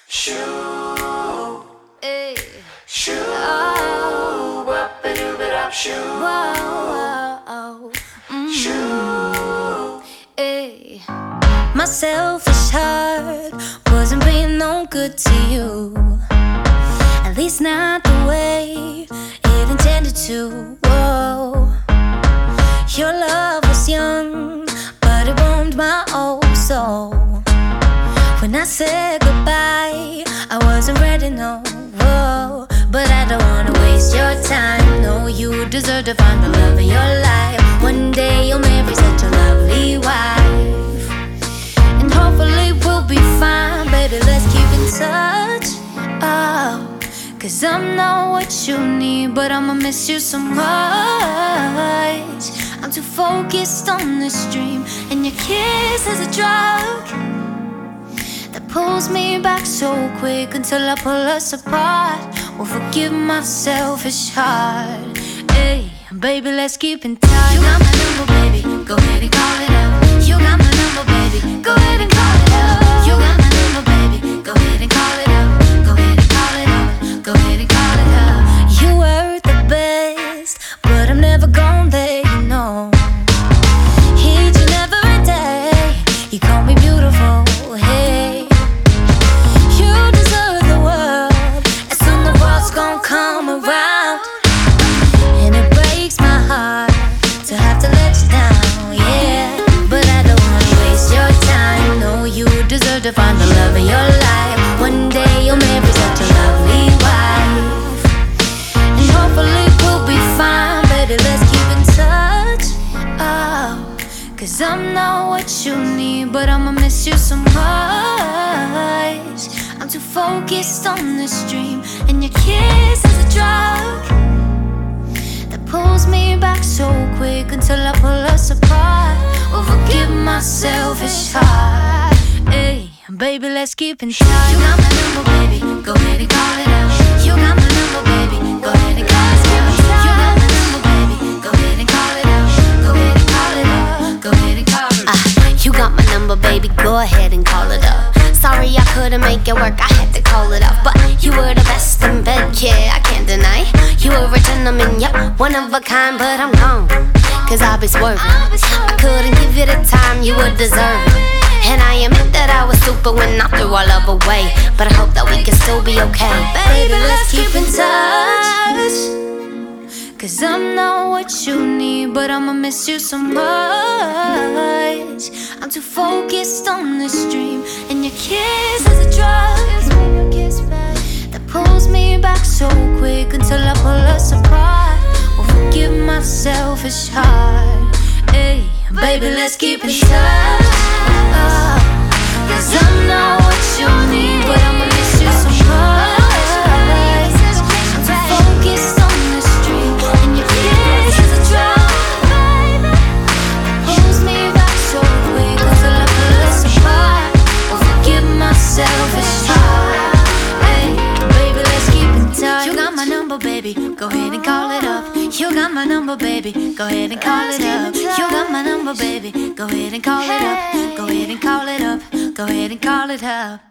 Shoo, Ay. shoo, Oh. whoop-a-doo-ba-dop, shoo, Whoa. shoo. Ay. My selfish heart wasn't being no good to you, at least not the way it intended to. Whoa. Your love was young, but it warmed my old soul. When I said goodbye, I wasn't ready, no. Whoa. But I don't wanna waste your time. No, you deserve to find the love of your life. One day you'll marry such a lovely wife, and hopefully we'll be fine. Baby, let's keep in touch. Oh, 'cause I'm not what you need, but I'ma miss you so much. I'm too focused on this dream, and your kiss is a drug that pulls me back so quick until I pull us apart. Well, forgive my selfish heart. Hey, baby, let's keep in touch. You got my number, baby, go ahead and call it out. You got my number, baby, go ahead and call it out. You got my number, baby, go ahead and call it out. Go ahead and call it out. Go ahead and call it out. You were the best, but I'm never gonna let you know. Each and every day, you call me beautiful. Hey, you deserve the world, and soon the world's gonna come around. And it breaks my heart to have to let you down, yeah. But I don't wanna waste your time. No, you deserve to find the love of your life. One day you'll marry such a lovely wife, and hopefully we'll be fine. Baby, let's keep in touch. Oh, 'cause I'm not what you need, but I'ma miss you so much. I'm too focused on this dream, and your kiss is a drug that pulls me back so quick until I pull us apart. Oh, forgive my selfish heart. Hey, baby, let's keep in touch. You got my number, baby, go ahead and call it out. You got my number, baby, go ahead and call it out. You got my number, baby, go ahead and call it out. Go ahead and call it out. Go ahead and call it out. You got my number, baby, go ahead and call it up. Sorry I couldn't make it work, I had to call it off. But you were the best in bed, yeah, I can't deny. You were a gentleman, yep, one of a kind. But I'm gone, 'cause I'll be swerving. I couldn't give you the time you would deserve, and I admit that I was stupid when I threw our love away. But I hope that we can still be okay. Baby, let's keep in touch, 'cause I'm not what you need, but I'ma miss you so much. I'm too focused on this dream, and your kiss is a drug that pulls me back so quick until I pull us apart. Well, forgive my selfish heart. Hey, baby, let's keep in touch. 'Cause I'm not what you need, but I'ma miss you so much. I'm too focused on this dream, and your kiss is a drug that pulls me back so quick until I pull us apart. Well, forgive my selfish heart. Hey, baby, let's keep in touch. You got my number, baby, go ahead and call it up. You got my number, baby, go ahead and call it up. You got my number, baby, go ahead and call it up. Go ahead and call it up. Go ahead and call it up.